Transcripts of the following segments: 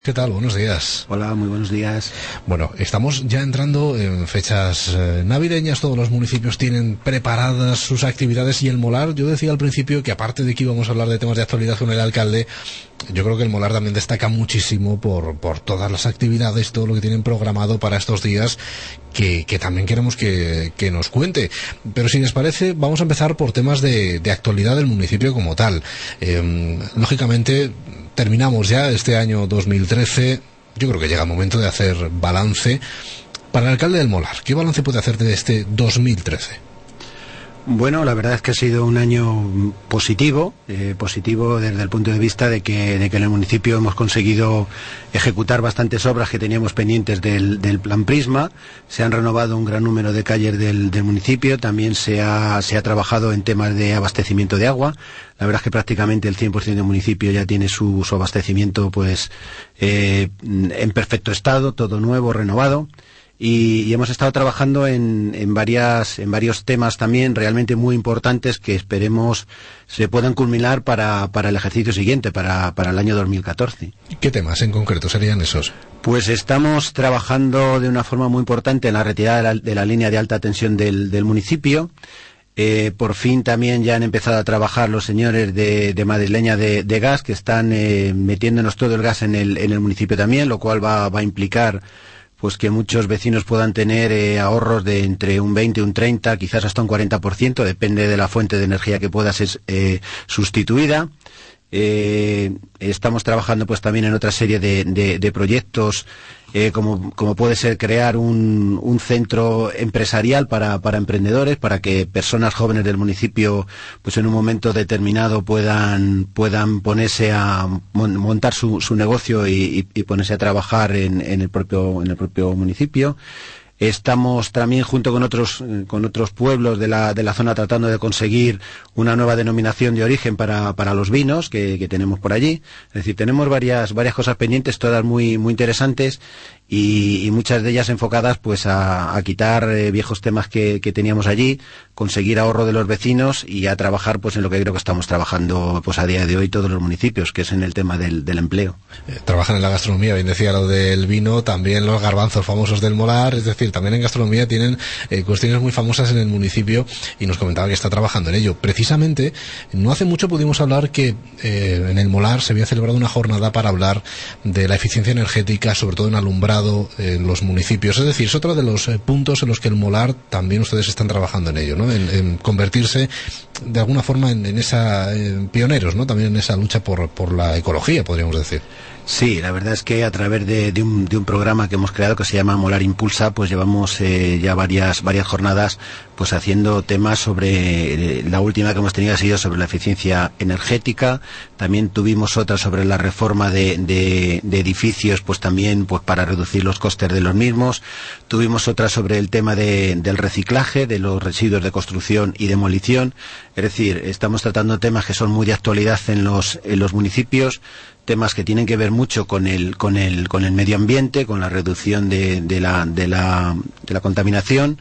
¿Qué tal? Buenos días. Hola, muy buenos días. Bueno, estamos ya entrando en fechas navideñas. Todos los municipios tienen preparadas sus actividades y el Molar, yo decía al principio que aparte de que íbamos a hablar de temas de actualidad con el alcalde, yo creo que el Molar también destaca muchísimo por todas las actividades, todo lo que tienen programado para estos días, que también queremos que nos cuente. Pero si les parece, vamos a empezar por temas de actualidad del municipio como tal. Lógicamente, terminamos ya este año 2013. Yo creo que llega el momento de hacer balance. Para el alcalde del Molar, ¿qué balance puede hacer de este 2013? Bueno, la verdad es que ha sido un año positivo desde el punto de vista de que en el municipio hemos conseguido ejecutar bastantes obras que teníamos pendientes del plan Prisma. Se han renovado un gran número de calles del municipio, también se ha trabajado en temas de abastecimiento de agua. La verdad es que prácticamente el 100% del municipio ya tiene su abastecimiento en perfecto estado, todo nuevo, renovado. Y hemos estado trabajando en varios temas también realmente muy importantes que esperemos se puedan culminar para el ejercicio siguiente, para el año 2014. ¿Qué temas en concreto serían esos? Pues estamos trabajando de una forma muy importante en la retirada de la línea de alta tensión del municipio. Por fin también ya han empezado a trabajar los señores de Madrileña de Gas, que están metiéndonos todo el gas en el municipio también, lo cual va a implicar pues que muchos vecinos puedan tener ahorros de entre un 20, un 30, quizás hasta un 40%, depende de la fuente de energía que pueda ser sustituida. Estamos trabajando pues también en otra serie de proyectos, como puede ser crear un centro empresarial para emprendedores, para que personas jóvenes del municipio pues en un momento determinado puedan ponerse a montar su negocio y ponerse a trabajar en el propio municipio. Estamos también junto con otros pueblos de la zona tratando de conseguir una nueva denominación de origen para los vinos que tenemos por allí. Es decir, tenemos varias cosas pendientes, todas muy muy interesantes y muchas de ellas enfocadas pues a quitar viejos temas que teníamos allí, conseguir ahorro de los vecinos y a trabajar pues en lo que creo que estamos trabajando pues a día de hoy todos los municipios, que es en el tema del empleo. Trabajan en la gastronomía, bien decía lo del vino, también los garbanzos famosos del Molar, es decir, también en gastronomía tienen cuestiones muy famosas en el municipio y nos comentaba que está trabajando en ello. Precisamente, no hace mucho pudimos hablar que en el Molar se había celebrado una jornada para hablar de la eficiencia energética, sobre todo en alumbrado en los municipios. Es decir, es otro de los puntos en los que el Molar también ustedes están trabajando en ello, ¿no? En convertirse de alguna forma en pioneros, ¿no? También en esa lucha por la ecología, podríamos decir. Sí, la verdad es que a través de un programa que hemos creado que se llama Molar Impulsa, pues llevamos ya varias jornadas pues haciendo temas sobre la última que hemos tenido ha sido sobre la eficiencia energética. También tuvimos otra sobre la reforma de edificios, pues también pues para reducir los costes de los mismos. Tuvimos otra sobre el tema del reciclaje de los residuos de construcción y demolición. Es decir, estamos tratando temas que son muy de actualidad en los municipios, temas que tienen que ver mucho con el medio ambiente, con la reducción de la contaminación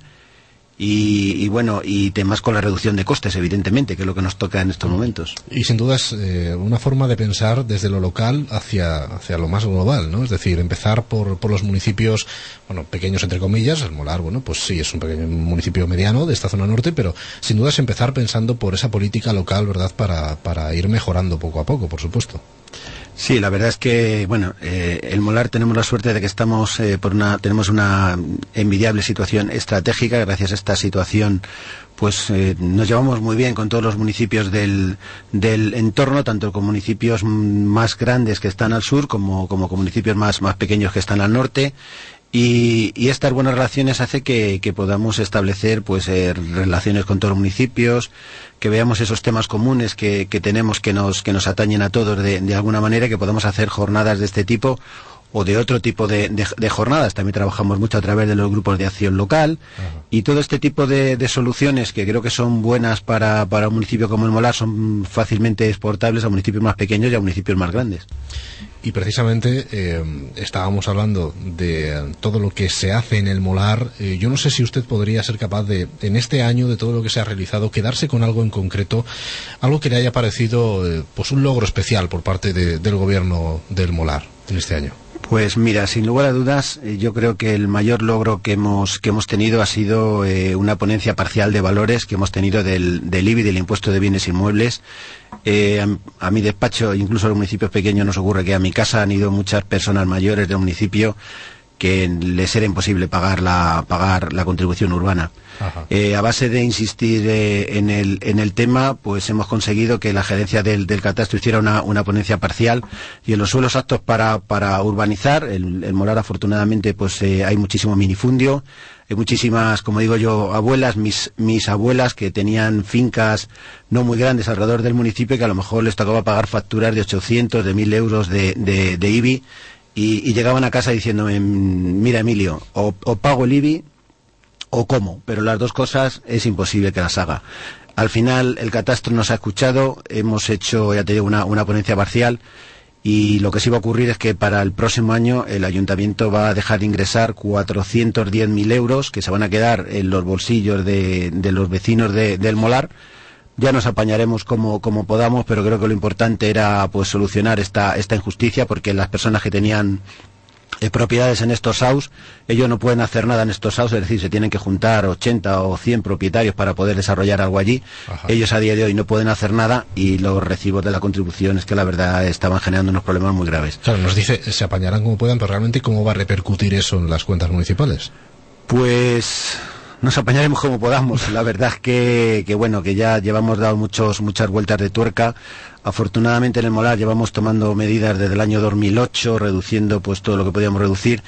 y bueno, y temas con la reducción de costes, evidentemente, que es lo que nos toca en estos momentos. Y sin duda es una forma de pensar desde lo local hacia lo más global, ¿no? Es decir, empezar por los municipios, bueno, pequeños entre comillas. El Molar, bueno, pues sí, es un pequeño municipio mediano de esta zona norte, pero sin duda es empezar pensando por esa política local, ¿verdad?, para ir mejorando poco a poco, por supuesto. Sí, la verdad es que, bueno, el Molar tenemos la suerte de que tenemos una envidiable situación estratégica. Gracias a esta situación, pues nos llevamos muy bien con todos los municipios del entorno, tanto con municipios más grandes que están al sur como con municipios más pequeños que están al norte. Y estas buenas relaciones hace que podamos establecer pues relaciones con todos los municipios, que veamos esos temas comunes que tenemos que nos atañen a todos de alguna manera, que podamos hacer jornadas de este tipo o de otro tipo de jornadas. También trabajamos mucho a través de los grupos de acción local. Uh-huh. Y todo este tipo de soluciones que creo que son buenas para un municipio como el Molar son fácilmente exportables a municipios más pequeños y a municipios más grandes. Y precisamente estábamos hablando de todo lo que se hace en el Molar. Yo no sé si usted podría ser capaz de, en este año, de todo lo que se ha realizado, quedarse con algo en concreto, algo que le haya parecido pues un logro especial por parte del gobierno del Molar en este año. Pues mira, sin lugar a dudas, yo creo que el mayor logro que hemos tenido ha sido una ponencia parcial de valores que hemos tenido del IBI, del impuesto de bienes inmuebles. A mi despacho, incluso a los municipios pequeños, nos ocurre que a mi casa han ido muchas personas mayores del municipio que les era imposible pagar la contribución urbana. A base de insistir en el tema, pues hemos conseguido que la gerencia del catastro hiciera una ponencia parcial, y en los suelos aptos para urbanizar, el Molar, afortunadamente, pues hay muchísimo minifundio, hay muchísimas, como digo yo, abuelas, mis abuelas, que tenían fincas no muy grandes alrededor del municipio, que a lo mejor les tocaba pagar facturas de 800, de 1.000 euros de IBI, y llegaban a casa diciéndome: mira, Emilio, o pago el IBI o como, pero las dos cosas es imposible que las haga. Al final el catastro nos ha escuchado, hemos hecho, ya te digo, una ponencia parcial, y lo que sí va a ocurrir es que para el próximo año el ayuntamiento va a dejar de ingresar 410.000 euros que se van a quedar en los bolsillos de los vecinos del Molar. Ya nos apañaremos como podamos, pero creo que lo importante era pues solucionar esta injusticia, porque las personas que tenían propiedades en estos SAUs, ellos no pueden hacer nada en estos SAUs, es decir, se tienen que juntar 80 o 100 propietarios para poder desarrollar algo allí. Ajá. Ellos a día de hoy no pueden hacer nada, y los recibos de la contribución es que la verdad estaban generando unos problemas muy graves. Claro, nos dice, se apañarán como puedan, pero realmente ¿cómo va a repercutir eso en las cuentas municipales? Pues nos apañaremos como podamos. La verdad es que bueno, que ya llevamos dado muchas vueltas de tuerca. Afortunadamente en el Molar llevamos tomando medidas desde el año 2008, reduciendo pues todo lo que podíamos reducir,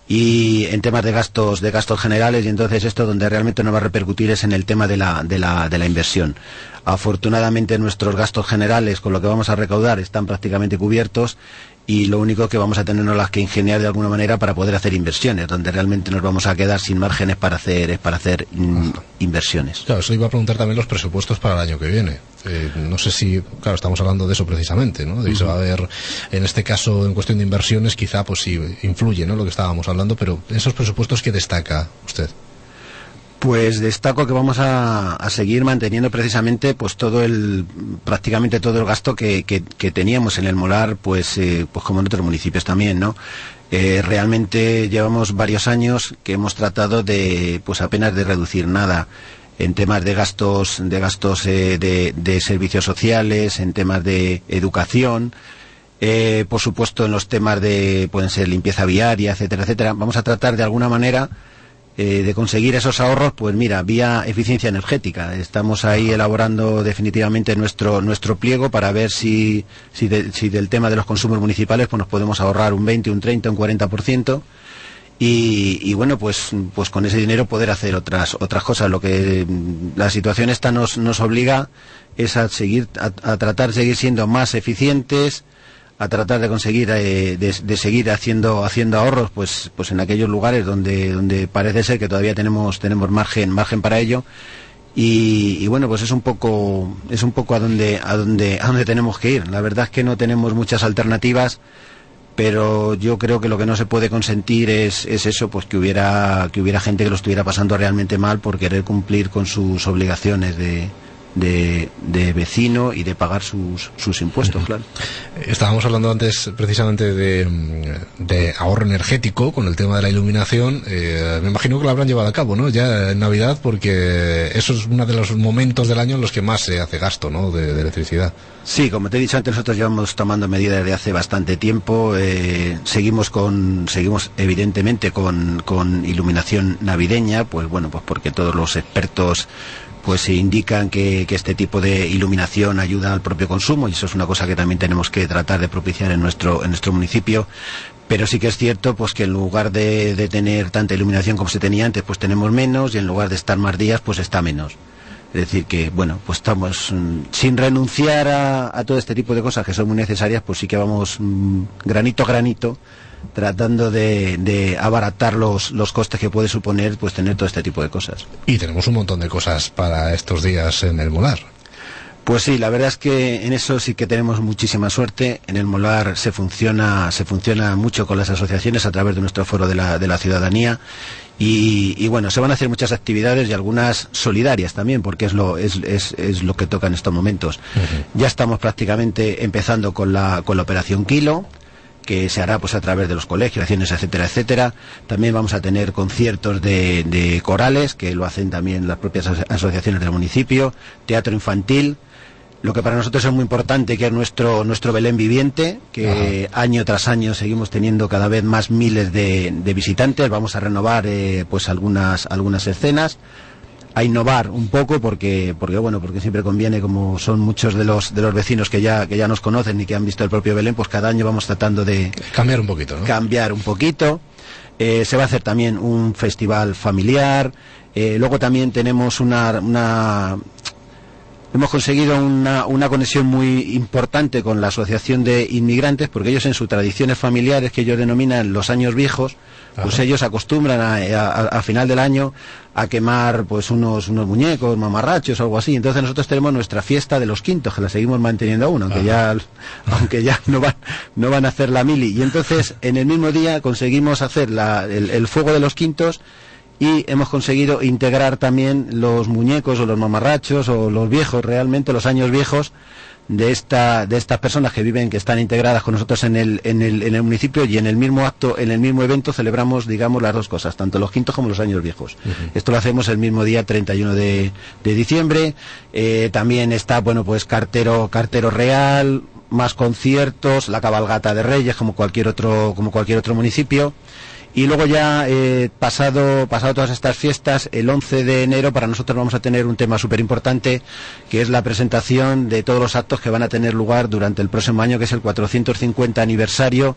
y en temas de gastos generales, y entonces esto donde realmente nos va a repercutir es en el tema de la inversión. Afortunadamente nuestros gastos generales, con lo que vamos a recaudar, están prácticamente cubiertos, y lo único que vamos a tenernos las que ingeniar de alguna manera para poder hacer inversiones, donde realmente nos vamos a quedar sin márgenes para hacer inversiones. Claro, eso iba a preguntar también los presupuestos para el año que viene. No sé si, claro, estamos hablando de eso precisamente, ¿no? De que se va a ver, en este caso, en cuestión de inversiones, quizá pues sí influye, ¿no?, lo que estábamos hablando, pero esos presupuestos, ¿qué destaca usted? Pues destaco que vamos a seguir manteniendo precisamente pues prácticamente todo el gasto que teníamos en el Molar, pues como en otros municipios también, ¿no? Realmente llevamos varios años que hemos tratado de pues apenas de reducir nada en temas de gastos de servicios sociales, en temas de educación, por supuesto en los temas pueden ser limpieza viaria, etcétera, etcétera. Vamos a tratar de alguna manera de conseguir esos ahorros, pues mira, vía eficiencia energética. Estamos ahí elaborando definitivamente nuestro pliego para ver si del tema de los consumos municipales pues nos podemos ahorrar un 20, un 30, un 40%, y bueno, pues con ese dinero poder hacer otras cosas. Lo que la situación esta nos obliga es a tratar de seguir siendo más eficientes, a tratar de conseguir de seguir haciendo ahorros pues en aquellos lugares donde parece ser que todavía tenemos margen para ello, y bueno, pues es un poco a donde tenemos que ir. La verdad es que no tenemos muchas alternativas, pero yo creo que lo que no se puede consentir es eso, pues que hubiera gente que lo estuviera pasando realmente mal por querer cumplir con sus obligaciones de vecino y de pagar sus impuestos, claro. Estábamos hablando antes precisamente de ahorro energético con el tema de la iluminación. Me imagino que lo habrán llevado a cabo, ¿no?, ya en Navidad, porque eso es uno de los momentos del año en los que más se hace gasto, ¿no?, de electricidad. Sí, como te he dicho antes, nosotros llevamos tomando medidas desde hace bastante tiempo. Seguimos evidentemente con iluminación navideña, pues bueno, pues porque todos los expertos pues indican que este tipo de iluminación ayuda al propio consumo, y eso es una cosa que también tenemos que tratar de propiciar en nuestro municipio. Pero sí que es cierto pues que en lugar de tener tanta iluminación como se tenía antes, pues tenemos menos, y en lugar de estar más días, pues está menos. Es decir que, bueno, pues estamos sin renunciar a todo este tipo de cosas que son muy necesarias, pues sí que vamos granito a granito tratando de abaratar los costes que puede suponer pues tener todo este tipo de cosas. Y tenemos un montón de cosas para estos días en el Molar. Pues sí, la verdad es que en eso sí que tenemos muchísima suerte. En el Molar se funciona mucho con las asociaciones a través de nuestro foro de la ciudadanía, y bueno, se van a hacer muchas actividades, y algunas solidarias también, porque es lo que toca en estos momentos. Uh-huh. Ya estamos prácticamente empezando con la operación Kilo. que se hará pues a través de los colegios, acciones, etcétera, etcétera. También vamos a tener conciertos de corales, que lo hacen también las propias asociaciones del municipio, teatro infantil, lo que para nosotros es muy importante, que es nuestro Belén viviente, que año tras año seguimos teniendo cada vez más miles de visitantes. Vamos a renovar pues algunas escenas, a innovar un poco porque siempre conviene, como son muchos de los vecinos que ya nos conocen y que han visto el propio Belén, pues cada año vamos tratando de cambiar un poquito, ¿no? Cambiar un poquito. Se va a hacer también un festival familiar. Luego también tenemos hemos conseguido una conexión muy importante con la Asociación de Inmigrantes, porque ellos en sus tradiciones familiares, que ellos denominan los años viejos, pues ellos acostumbran a final del año a quemar pues unos muñecos, mamarrachos o algo así. Entonces nosotros tenemos nuestra fiesta de los quintos, que la seguimos manteniendo aún, aunque ya no van a hacer la mili. Y entonces en el mismo día conseguimos hacer el fuego de los quintos, y hemos conseguido integrar también los muñecos o los mamarrachos o los viejos, realmente los años viejos de estas personas que están integradas con nosotros en el municipio, y en el mismo acto, en el mismo evento celebramos, digamos, las dos cosas, tanto los quintos como los años viejos. Esto lo hacemos el mismo día, 31 de diciembre. También está, pues cartero real, más conciertos, la cabalgata de Reyes, como cualquier otro municipio. Y luego ya, pasado todas estas fiestas, el 11 de enero para nosotros vamos a tener un tema súper importante, que es la presentación de todos los actos que van a tener lugar durante el próximo año, que es el 450 aniversario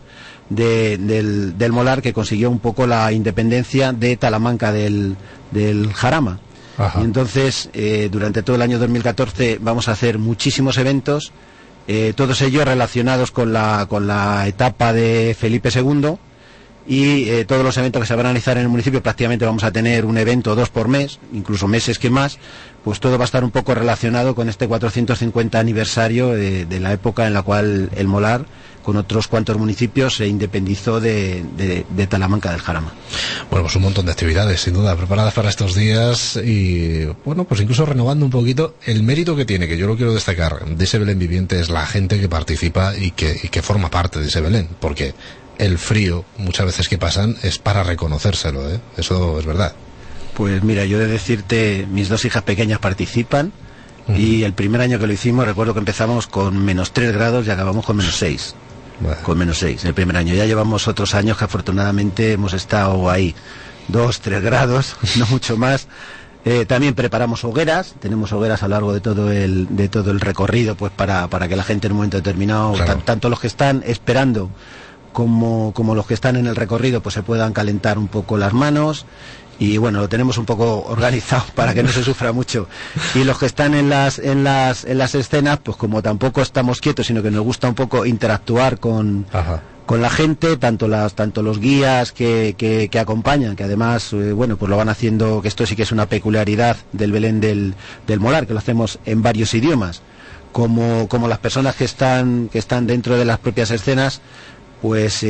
del Molar, que consiguió un poco la independencia de Talamanca del Jarama. Y entonces, durante todo el año 2014 vamos a hacer muchísimos eventos, todos ellos relacionados con la etapa de Felipe II. Y todos los eventos que se van a realizar en el municipio, prácticamente vamos a tener un evento o dos por mes, incluso meses que más, pues todo va a estar un poco relacionado con este 450 aniversario de la época en la cual el Molar, con otros cuantos municipios, se independizó de Talamanca del Jarama. Bueno, pues un montón de actividades, sin duda, preparadas para estos días, y bueno, pues incluso renovando un poquito el mérito que tiene, que yo lo quiero destacar, de ese Belén viviente, es la gente que participa y que forma parte de ese Belén, porque el frío, muchas veces que pasan, es para reconocérselo, ¿eh? Eso es verdad. Pues mira, yo he de decirte, mis dos hijas pequeñas participan, y el primer año que lo hicimos, recuerdo que empezamos con -3 grados y acabamos con -6. Bueno. Con -6 el primer año. Ya llevamos otros años que afortunadamente hemos estado ahí 2-3 grados, no mucho más. También preparamos hogueras, tenemos hogueras a lo largo de todo el recorrido, pues para que la gente en un momento determinado, claro, tanto los que están esperando como los que están en el recorrido, pues se puedan calentar un poco las manos. Y bueno, lo tenemos un poco organizado para que no se sufra mucho. Y los que están en las escenas, pues como tampoco estamos quietos, sino que nos gusta un poco interactuar con la gente, tanto los guías que acompañan, que además pues lo van haciendo, que esto sí que es una peculiaridad del Belén del Molar, que lo hacemos en varios idiomas, como las personas que están dentro de las propias escenas, pues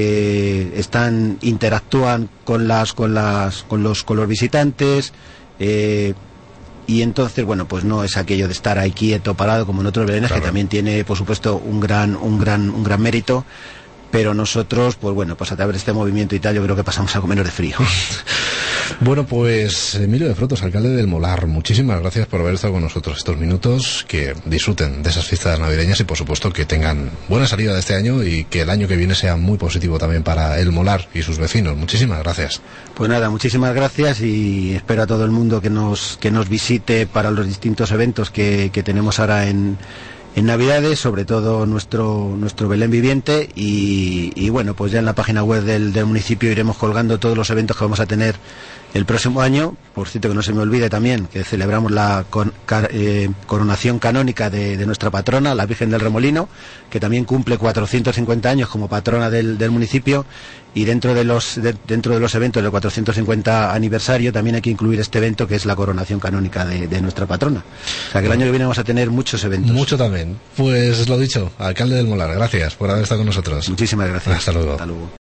interactúan con los visitantes, y entonces pues no es aquello de estar ahí quieto, parado, como en otros belenes, claro, que también tiene, por supuesto, un gran mérito. Pero nosotros, pues a través de este movimiento y tal, yo creo que pasamos algo menos de frío. Bueno, pues Emilio de Frotos, alcalde del Molar, muchísimas gracias por haber estado con nosotros estos minutos, que disfruten de esas fiestas navideñas y por supuesto que tengan buena salida de este año y que el año que viene sea muy positivo también para el Molar y sus vecinos. Muchísimas gracias. Pues nada, muchísimas gracias, y espero a todo el mundo que nos visite para los distintos eventos que tenemos ahora en Navidades, sobre todo nuestro Belén viviente, y bueno, pues ya en la página web del municipio iremos colgando todos los eventos que vamos a tener el próximo año. Por cierto, que no se me olvide también que celebramos la coronación canónica de nuestra patrona, la Virgen del Remolino, que también cumple 450 años como patrona del municipio, y dentro de los eventos del 450 aniversario también hay que incluir este evento, que es la coronación canónica de nuestra patrona. O sea que el año que viene vamos a tener muchos eventos. Mucho también. Pues lo dicho, alcalde del Molar, gracias por haber estado con nosotros. Muchísimas gracias. Hasta luego. Hasta luego.